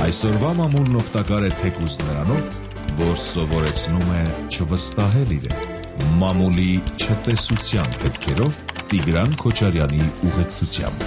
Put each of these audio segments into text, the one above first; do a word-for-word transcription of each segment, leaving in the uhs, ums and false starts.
Այսօրվա մամուլն օգտակար է թեկուզ նրանով, որ սովորեցնում է չվստահել իրեն։ Մամուլի չտեսության հետքերով Տիգրան Քոչարյանի ուղեկցությամբ։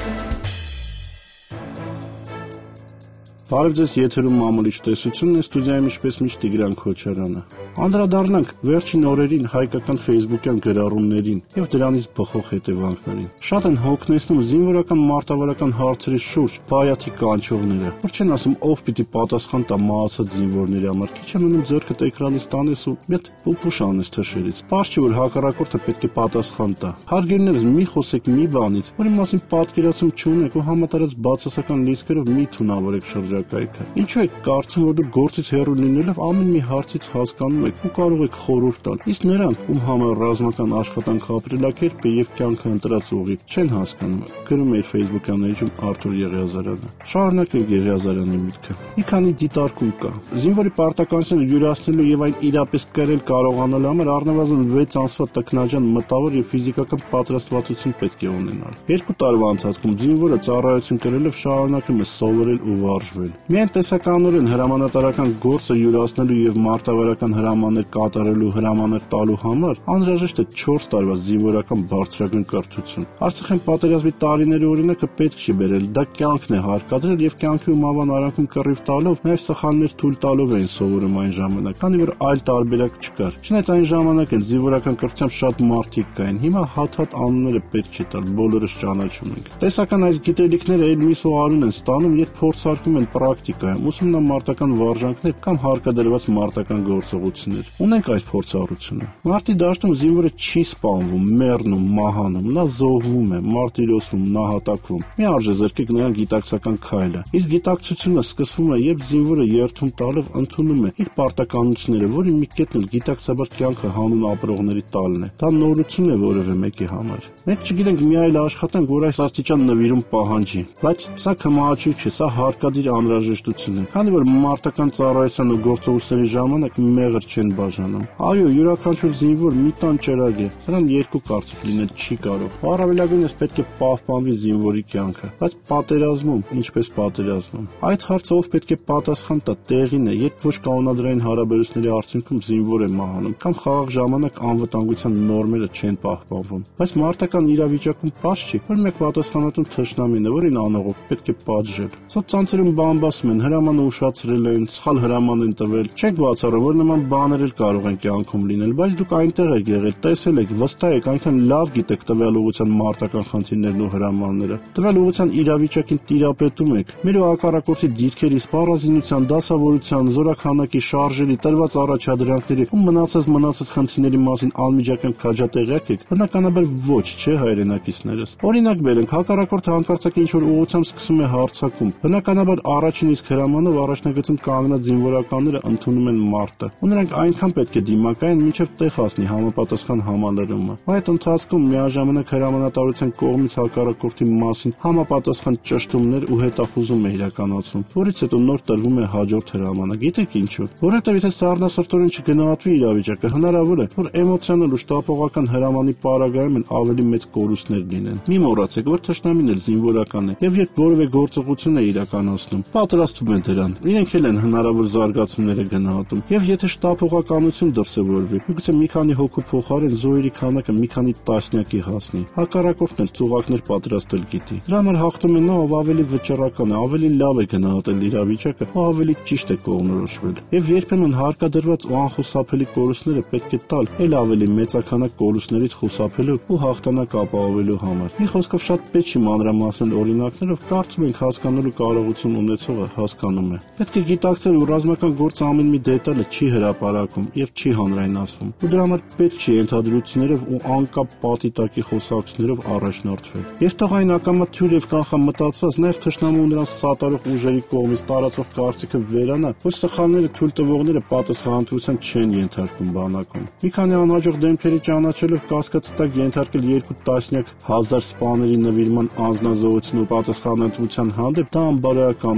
Բարև ձեզ, եթերում մամուլի չտեսությունն է, ստուդիայում ինչպես միշտ Տիգրան Քոչարյանը։ Անդրադառնանք վերջին օրերին հայկական ֆեյսբուքյան գրառումներին եւ դրանից բխող հետևանքներին։ Շատ են հոգնեցնում զինվորական մարտավարական հարցերի շուրջ բայաթի կանչողները, որ չեն ասում ով պիտի պատասխան տա մահացած զինվորների համար։ Քիչ է մնում ձեռքդ էկրանից տանես ու մի հատ պուպուշ անես թշերից։ Պարզ չէ, որ հակառակորդը պետք է պատասխան տա։ Հարգելիներս, մի խոսեք մի բանից, որի մասին պատկերացում չունեք ու համատարած բացասական լիցքերով մի թունավորեք շրջակայքը։ Ինչու եք կարծում, որ դուք գործից հեռու լինելով ամեն մի հարցից հասկանում եք ու կարող եք խորհուրդ տալ, իսկ նրանք, ում համար ռազմական աշխատանք ապրելակերպ է եւ կյանքը ընտրած ուղի, չեն հասկանում։ Գրում է իր Facebook-յան էջում Արթուր Եղիազարյանը։ Շարունակենք Եղիազարյանի միտքը։ Մի քանի դիտարկում կա։ Զինվորի պարտականությունը յուրացնելու եւ այն իրապես կրել կարողանալու համար առնվազն վեց ամսվա տքնաջան մտավոր եւ ֆիզիկական պատրաստվածություն պետք է ունենալ։ Երկու տարվա ընթացքում զինվորը ծառայություն կրելով շարունակում է սովորել ու վարժվել։ Միայն տեսականորեն հրամանատարական գործը յուրացնելու եւ մարտավարական հրամաններ կատարելու հրամաններ տալու համար անհրաժեշտ է չորս տարվա զինվորական բարձրագույն կրթություն։ Արցախյան պատերազմի տարիների օրինակը պետք չի բերել, դա կյանքն է հարկադրել եւ կյանքի ու մավան արանքում կռիվ տալով նաեւ սխալներ թույլ տալով էին սովորում այն ժամանակ, քանի որ այլ տարբերակ չկար։ Չնայած այն ժամանակ են զինվորական կրթությամբ շատ մարդիկ կային։ Հիմա հատ-հատ անունները պետք չի տալ, բոլորս ճանաչում ենք։ Տեսական այս գիտելիքները էլ լույս ու արուն են ստանում, երբ փորձարկում են պրակտիկայում, ուսումնամարտական վարժանքներ կամ հարկադրված մարտական գործողություններ։ Ունենք այս փորձառությունը։ Մարտի դաշտում զինվորը չի սպանվում, մեռնում, մահանում, նա զոհվում է, մարտիրոսվում, նահատակվում։ Մի արժե զրկեք նրան գիտակցական քայլը։ Իսկ գիտակցությունը սկսվում է, երբ զինվորը երթում տալով ընդունում է իր պարտականությունները, որի մի կետն էլ գիտակցաբար կյանքը հանուն ապրողների տալն է։ Դա նորություն է որևէ մեկի համար։ Մենք չգիտենք մի այլ աշխատանք, որ այս աստիճան նվիրում պահանջի, բայց սա քմահաճույք չէ, սա հարկադիր անհրաժեշտություն է, քանի որ մարտական ծառայության ու գործողությունների ժամանակ մեղր չեն բաժանում։ Այո, յուրաքանչյուր զինվոր մի տան ճրագ է, սրան երկու կարծիք լինել չի կարող։ Առավելագույնս պետք է պահպանվի զինվորի կյանքը, բայց պատերազմում, ինչպես պատերազմում։ Այդ հարցը ով պետք է պատասխան տա, տեղին է, երբ ոչ կանոնադրային հարաբերությունների արդյունքում զինվոր է մահանում, կամ խաղաղ ժամանակ անվտանգության նորմերը չեն պահպանվում։ Բայց մարտական իրավիճակում պարզ չի, որ մեկ պատասխանատուն թշնամին է, որին անողոք պետք է պատժել։ Սոցցանցերում բամբասում են, հրամանը ուշացրել են, սխալ հրաման են տվել։ Չեք բացառում, որ նման բաներ էլ կարող են կյանքում լինել, բայց դուք այնտեղ եք եղել, տեսել եք, վստահ եք, այնքան լավ գիտեք տվյալ ուղղության մարտական խնդիրներն ու հրամանները։ Տվյալ ուղղության իրավիճակին տիրապետում եք։ Մեր ու հակառակորդի դիրքերի, սպառազինության, դասավորության, զորաքանակի, շարժերի, տրված առաջադրանքների ու մնացած մնացած խնդիրների մասին անմիջական քաջատեղյակ եք, բնականաբար ոչ, չէ հայրենակիցներս։ Օրինակ բերենք, հակառակորդը հանկարծակի ինչ-որ ուղղությամբ սկսում է հարձակում։ Բնականաբար առաջին իսկ հրամանով առաջնագծում կանգնած զինվորականները ընդունում են մարտը։ Ու նրանք այնքան պետք է դիմակայեն, մինչև տեղ հասնի համապատասխան համալրումը։ Այդ ընթացքում միաժամանակ հրամանատարության կողմից հակառակորդի մասին համապատասխան ճշտումներ ու հետախուզում է իրականացվում, որից հետո նոր տրվում է հաջորդ հրամանը։ Գիտեք ինչու։ Որովհետև եթե սառնասրտորեն չգնահատվի իրավիճակը, հնարավոր է, որ էմոցիոնալ ու շտապողական հրամանի պարագայում են ավելի մեծ կորուստներ լինեն։ Մի մոռացեք, որ թշնամին էլ զինվորական է, եւ երբ որևէ գործողություն է իրականացնում, պատրաստվում են դրան։ Իրենք էլ են հնարավոր զարգացումները գնահատում։ Եվ եթե շտապողականություն դրսևորվի, միգուցե մի քանի հոգու փոխարեն զոհերի քանակը մի քանի տասնյակի հասնի։ Հակառակորդն էլ ծուղակներ պատրաստել գիտի։ Դրա համար հաղթում է նա, ով ավելի վճռական է, ավելի լավ է գնահատել իրավիճակը, ու ավելի ճիշտ է կողմնորոշվել։ Եվ երբեմն հարկադրված ու անխուսափելի կորուստները պետք է տալ էլ ավելի մեծականակ կորուստներից խուսափելու ու հաղթանակ ապահովելու համար։ Մի խոսքով շատ պետք չի մանրամասնել օրինակներով, կարծում ենք հասկանալու կարողություն ունեցողը հասկանում է։ Պետք է գիտակցել, որ ռազմական գործը ամեն մի դետալը չի հրապարակում եւ չի հանրայնացվում։ Ու դրա համար պետք չի ենթադրություններով ու անկապ պատիտակի խոսակցություններով առաջնորդվել։ Եվ թող այն ակամա թյուր եւ կանխամտածված նաեւ թշնամու նրանց սատարող ուժերի կողմից տարածող կարծիքը վերանա, որ սխալները թույլ տվողները պատասխանատվության չեն ենթարկվում բանակում։ Մի քանի անհաջող դեմքերի ճանաչելով կասկածի տակ ենթարկել երկու տասնյակ հազար սպաների նվիրման անձնազոհություն ու պատասխանատվության հանդեպ դա անբարոյական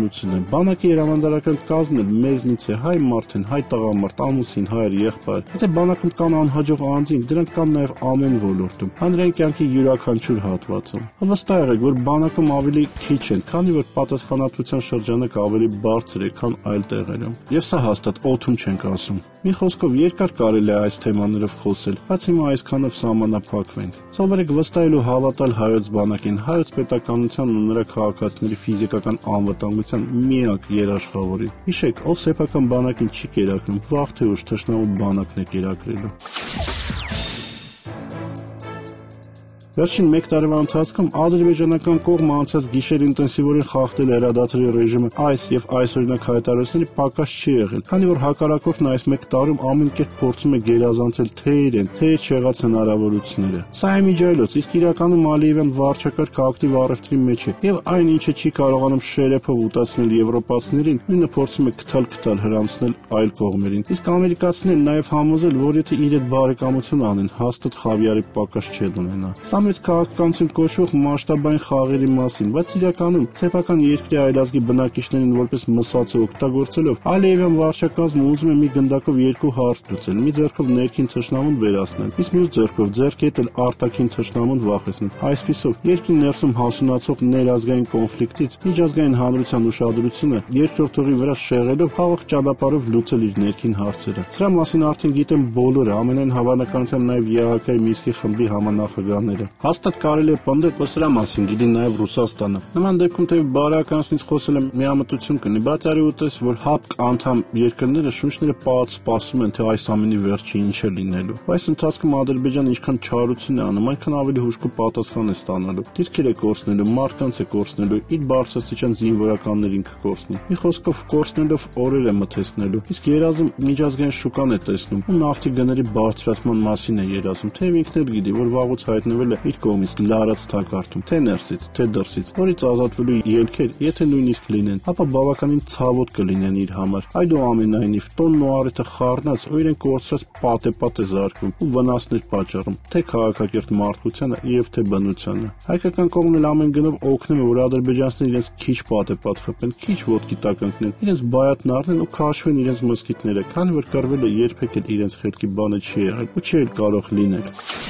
բանականությունն է։ Բանակի երամանդարական կազմն էլ մեզնից է, հայ մարդ են, հայ տղամարդ, ամուսին, հայր, եղբայր։ Եթե բանակում կան անհաջող անձինք, դրանք կան նաև ամեն ոլորտում, հանրային կյանքի յուրաքանչյուր հատվածում։ Վստահ եղեք, որ բանակում ավելի քիչ են, քանի որ պատասխանատվության շրջանակը ավելի բարձր է, քան այլ տեղերում։ Եվ սա հաստատ օդում չենք ասում։ Մի խոսքով երկար կարելի է այս թեմաներով խոսել, բայց հիմա այսքանով սահմանափակվենք։ Սովորեք վստահել ու հավատալ հայոց բանակին, հայոց պետականության ու նրա քաղաքացիների ֆիզիկական անվտանգության միակ երաշխավորին։ Հիշեք, ով սեփական բանակին չի կերակրում, վաղ թե ուշ թշնամու բանակն է կերակրելու։ Վերջին մեկ տարվա ընթացքում ադրբեջանական կողմը անցած գիշեր ինտենսիվորեն խախտել հրադադարի ռեժիմը այս եւ այսօրինակ հայտարարությունների պակաս չի եղել, քանի որ հակառակորդն այս մեկ տարում ամեն կերպ փորձում է գերազանցել թե իրեն, թե իր չեղած հնարավորությունները։ Սա է միջայլոց, իսկ իրականում Ալիևյան վարչակարգը ակտիվ առևտրի մեջ է եւ այն ինչը չի կարողանում շերեփով ուտացնել եվրոպացիներին, նույնը փորձում է քթալ-քթալ հրամցնել այլ կողմերին։ Իսկ ամերիկացիներն նաեւ համոզել, որ եթե իր հետ բարեկամություն անեն, հաստատ խավիարի պակաս չեն ունենա։ Մեծ քաղաքականություն կոչվող մասշտաբային խաղերի մասին, բայց իրականում սեփական երկրի այլազգի բնակիչներին որպես մսացը օգտագործելով Ալիևյան վարչակազմը ուզում է մի գնդակով երկու հարց լուծել, մի ձեռքով ներքին թշնամուն վերացնել, իսկ մյուս ձեռքով ձեռք ետել արտաքին թշնամուն վախեցնել։ Այսպիսով երկրի ներսում հասունացող ներազգային կոնֆլիկտից միջազգային հանրության ուշադրությունը երկրորդողի վրա շեղելով խաղաղ ճանապարհով լուծել իր ներքին հարցերը։ Սրա մասին արդեն գիտեն բոլորը, ամենայն հավանականությամբ նաև ԵԱՀԿ-ի Մինսկի խմբի համանախագահները։ Հաստատ կարելի է պնդել, որ սրա մասին գիտի նաև Ռուսաստանը։ Նման դեպքում թե բարեկամությունից խոսել է միամտություն կնի, բայց արի ուտես, որ ՀԱՊԿ անդամ երկրները շունչները պահած սպասում են, թե այս ամենի վերջը ինչ է լինելու։ Այս ընթացքում Ադրբեջանը ինչքան չարություն է անում, այնքան ավելի հուժկու պատասխան է ստանալու։ Դիրքեր է կորցնելու, մարդկանց է կորցնելու, իր բարձրաստիճան զինվորականներին կկորցնի։ Մի խոսքով կորցնելով օրեր է մթեսնելու։ Իսկ երազում միջազգային շուկան է տեսնում, ու նավթի գների բարձրացման մասին է երազում, թեև ինքն էլ գիտի, որ վաղուց հայտնվել է իր կողմից լարած թակարդում, թե ներսից, թե դրսից, որից ազատվելու ելքեր, եթե նույնիսկ լինեն, ապա բավականին ցավոտ կլինեն իր համար։ Այդուամենայնիվ տոնն ու առիթը խառնած, ու իրեն կորցրած պատեպատ է զարկվում ու վնասներ պատճառում, թե քաղաքակիրթ մարդկությանը եւ թե բնությանը։ Հայկական կողմն էլ ամեն գնով օգնում է, որ ադրբեջանցիները իրենց քիչ պատեպատ խփեն, քիչ ոտքի տակ ընկնեն, իրենց բայաթն առնեն ու քաշվեն իրենց մսկիթները, քանի որ կռվելը երբեք էլ իրենց խելքի բանը չի եղել ու չի էլ կարող լինել։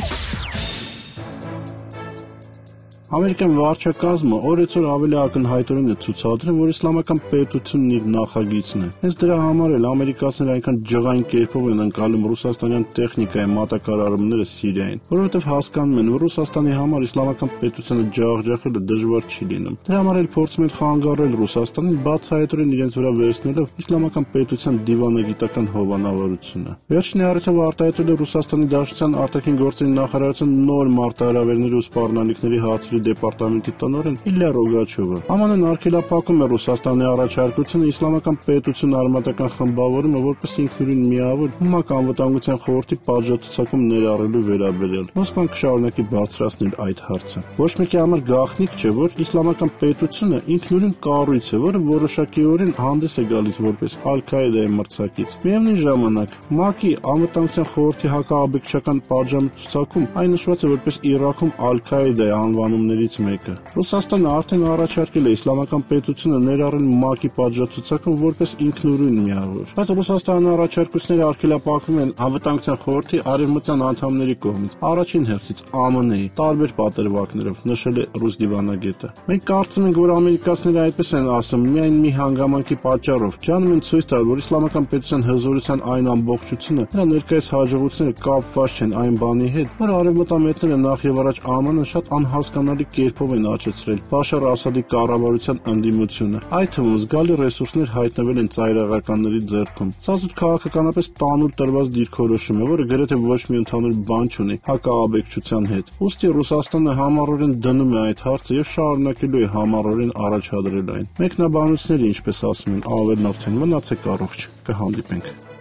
Ամերիկյան վարչակազմը օրեցօր ավելի ակնհայտորեն է ցուցադրում, որ իսլամական պետությունն իր նախագիծն է։ Հենց դրա համար էլ ամերիկացիները այնքան ջղային կերպով են ընկալում ռուսաստանյան տեխնիկայի մատակարարումները Սիրիային, որովհետև հասկանում են, որ Ռուսաստանի համար իսլամական պետությանը ջախջախելը դժվար չի լինում։ Դրա համար էլ փորձում են խանգարել Ռուսաստանին, բացահայտորեն իրենց վրա վերցնելով իսլամական պետության դիվանագիտական հովանավորությունը։ Վերջին առիթով արտահայտվել է Ռուսաստանի Դաշնության արտաքին գործերի նախարարության նոր մարտահրավերների ու սպառնալիքների հարցերի դեպարտամենտի տնօրեն Իլյա Ռոգաչովը։ Ամանն արգելափակում է Ռուսաստանի առաջարկությունը իսլամական պետություն արմատական խմբավորումը որպես ինքնուրույն միավոր ՄԱԿ անվտանգության խորհրդի պատժացուցակում ներառելու վերաբերյալ։ Մոսկվան կշարունակի բարձրացնել այդ հարցը։ Ոչ մեկի համար գաղտնիք չէ, որ իսլամական պետությունը ինքնուրույն կառույց է, որը որոշակիորեն հանդես է գալիս որպես Ալ-Քաիդայի մրցակից։ Միևնույն ժամանակ ՄԱԿ-ի անվտանգության խորհրդի հակաաբեկչական պատժամիջոցակում այն նշված է որպես Իրաքում Ալ-Քաիդայի անվանումներից մեկը։ Ռուսաստանը արդեն առաջարկել է իսլամական պետությունը ներառել ՄԱԿ-ի պատժացուցակում որպես ինքնուրույն միավոր։ Բայց Ռուսաստանի առաջարկությունները արգելափակվում են անվտանգության խորհրդի արևմտյան անդամների կողմից, առաջին հերթից ԱՄՆ-ի տարբեր պատրվակներով, նշել է ռուս դիվանագետը։ Մենք կարծում ենք, որ ամերիկացիները այդպես են ասում միայն մի հանգամանքի պատճառով, ջանում են ցույց տալ, որ իսլամական պետության հզորության այն ամբողջությունը, նրա ներկայիս հաջողությունները կապված չեն այն բանի հետ, որ արևմտամետները նախ եւ առաջ ԱՄՆ-ն շատ անհասկանալի կերպով են աճեցրել Բաշար Ասադի կառավարության ընդդիմությունը։ Այդ թվում զգալի ռեսուրսներ հայտնվել են ծայրահեղականների ձեռքում։ Սա զուտ քաղաքականապես տանուլ տրված դիրքորոշում է, որը գրեթե ոչ մի ընդհանուր բան չունի հակաաբեկչության հետ։ Ուստի Ռուսաստանը համառորեն դնում է այդ հարցը եւ շարունակելու է համառորեն առաջադրել այն։ Մեկնաբանությունները, ինչպես ասում են, ավելնորդեն մնացեք առողջ, կհանդիպենք։